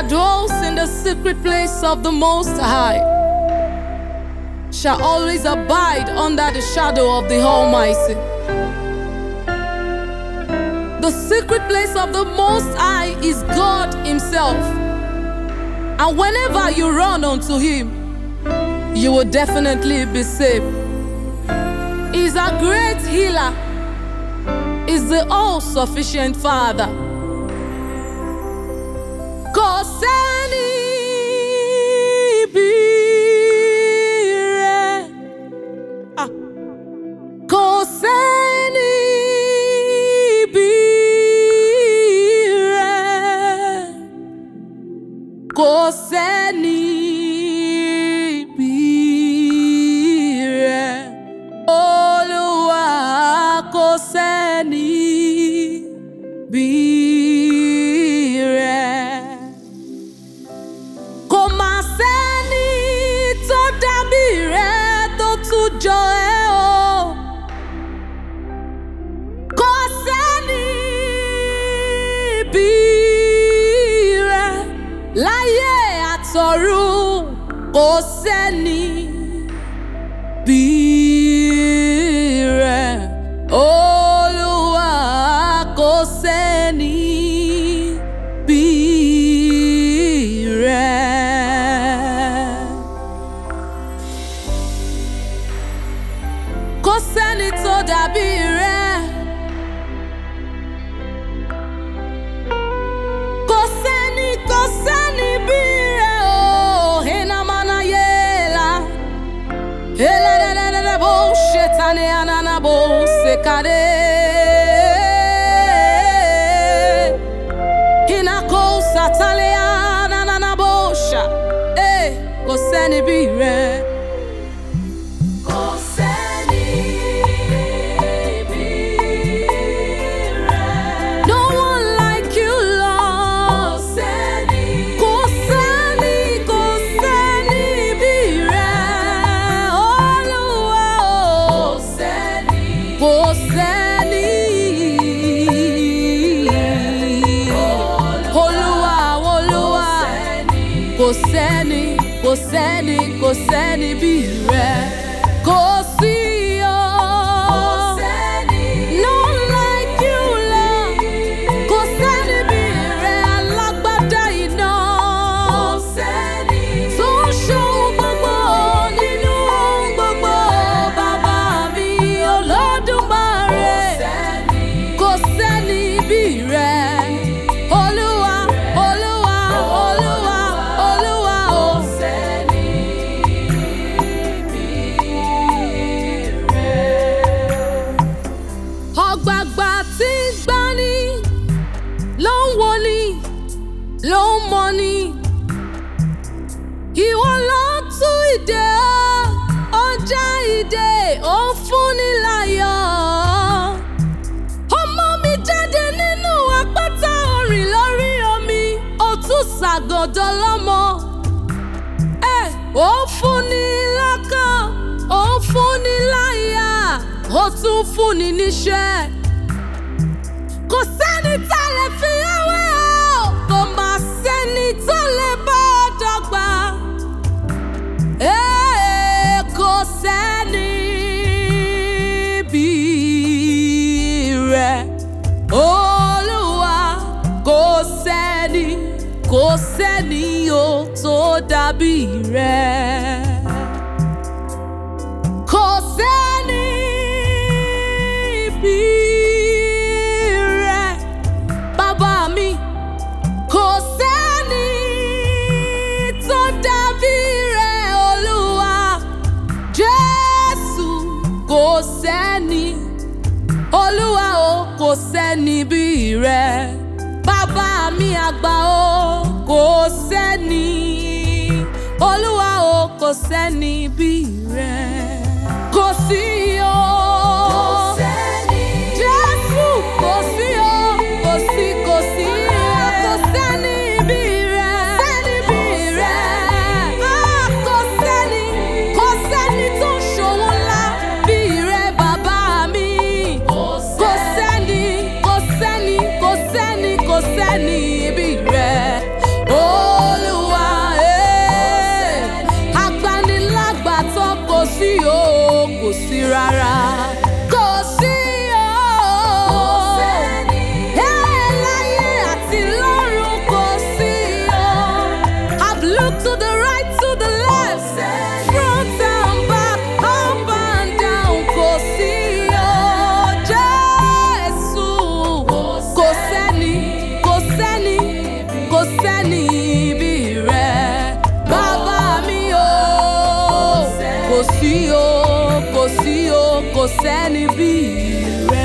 that dwells in the secret place of the Most High shall always abide under the shadow of the Almighty. The secret place of the Most High is God Himself. And whenever you run unto Him, you will definitely be saved. He's a great healer. He's the all-sufficient Father. Kò sẹ́ni bí rẹ̀. Kò sẹ́ni bí rẹ̀. Kò sẹ́ni bí rẹ̀. Olúwa kò sẹ́ni bí rẹ̀. Kò mà sẹ́ni tó dàbí rẹ̀ tó tún jọ ẹ́ o. Kò sẹ́ni bí rẹ̀ láyé àtọ̀run. Kò sẹ́ni bí rẹ̀. Olúwa kò sẹ́ni bí rẹ̀. Kò sẹ́ni tó dàbí rẹ̀. Kò sẹ́ni bí rẹ̀ o. Henamana yela. Elelelele bo shetane anana bo sekade. Hinako satale anana bo sha. Kò sẹ́ni bí rẹ̀. Kò sẹ́ni bí rẹ̀. No one like you, Lord. Kò sẹ́ni bí rẹ̀. Olúwa o. Kò sẹ́ni. Olúwa. Kò sẹ́ni bí rẹ̀. Kò sí o. None like you, Lord. Kò sẹ́ni bí rẹ̀. Alágbádá iná. Tó ń ṣohun gbogbo nínú ohun gbogbo. Bàbá mi Olódùmarè. Kò sẹ́ni bí rẹ̀. Olúwa o. Ọ̀gbàgbà tí ń gbani ló ń woni, ló ń mọni. Ìwọ ló tú ìdè ó já ìdè ó fúnni láyọ̀. Ọmọ mi jáde nínú àpáta orìn lórí omi, ó tún ṣàgọ̀dọ̀ lọ́mọ. Ó fúnni lọ́kàn, ó fúnni láyà, ó tún fúnni níṣẹ́. Kò sẹ́ni tá lè fi wé o. Kò mà sẹ́ni tó lè bá ọ dọ́gba. Kò sẹ́ni bí rẹ̀. Olúwa kò sẹ́ni o tó dàbí rẹ̀. Kò sẹ́ni bí rẹ̀. Bàbá mi, kò sẹ́ni tó dàbí rẹ̀. Olúwa Jésù, kò sẹ́ni. Olúwa o, kò sẹ́ni bí rẹ̀. Bàbá mi àgbà o, kò sẹ́ni. Olúwa o, kò sẹ́ni bí rẹ̀. Kò sí o. Jésù, kò sí o. Kò sí. Kò sẹ́ni bí rẹ̀. Kò sẹ́ni tó ṣòwò ńlá bí rẹ̀. Bàbá mi, kò sẹ́ni bí rẹ̀. sí o, kò sí rárá. Kò sí o. Láyé àti lọ́run kò sí o. I've looked to the right, to the left, front and back, up and down. Kò sí o. Jésù. Kò sẹ́ni, kò sẹ́ni, kò sẹ́ni bí rẹ̀. Bàbá mi o. Kò sí o, kò sí o, kò sẹ́ni bí rẹ̀.